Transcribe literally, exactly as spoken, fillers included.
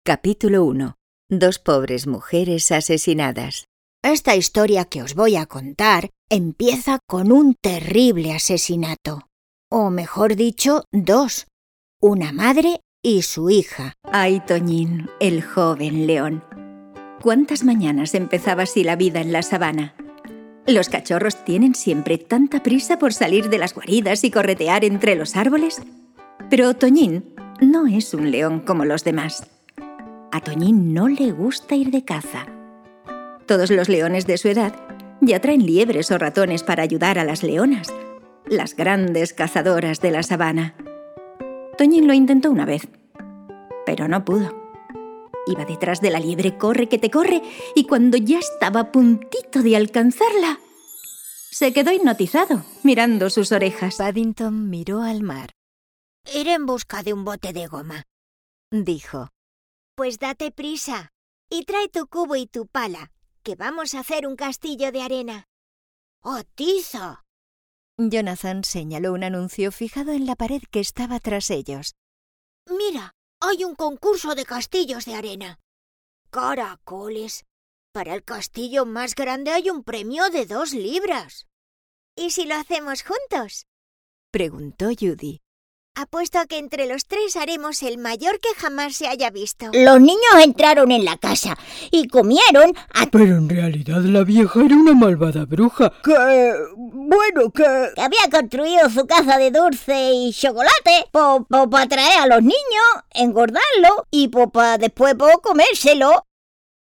Capítulo uno. Dos pobres mujeres asesinadas. Esta historia que os voy a contar empieza con un terrible asesinato. O mejor dicho, dos. Una madre y su hija. Ay, Toñín, el joven león. ¿Cuántas mañanas empezaba así la vida en la sabana? Los cachorros tienen siempre tanta prisa por salir de las guaridas y corretear entre los árboles. Pero Toñín no es un león como los demás. A Toñín no le gusta ir de caza. Todos los leones de su edad ya traen liebres o ratones para ayudar a las leonas, las grandes cazadoras de la sabana. Toñín lo intentó una vez, pero no pudo. Iba detrás de la liebre, corre que te corre, y cuando ya estaba a puntito de alcanzarla, se quedó hipnotizado, mirando sus orejas. Paddington miró al mar. Iré en busca de un bote de goma, dijo. Pues date prisa y trae tu cubo y tu pala, que vamos a hacer un castillo de arena. ¡Oh, tiza! Jonathan señaló un anuncio fijado en la pared que estaba tras ellos. Mira, hay un concurso de castillos de arena. ¡Caracoles! Para el castillo más grande hay un premio de dos libras. ¿Y si lo hacemos juntos?, preguntó Judy. Apuesto a que entre los tres haremos el mayor que jamás se haya visto. Los niños entraron en la casa y comieron a... Pero en realidad la vieja era una malvada bruja que... bueno, que... que había construido su casa de dulce y chocolate para pa, pa atraer a los niños, engordarlo y pa, pa después pa, comérselo.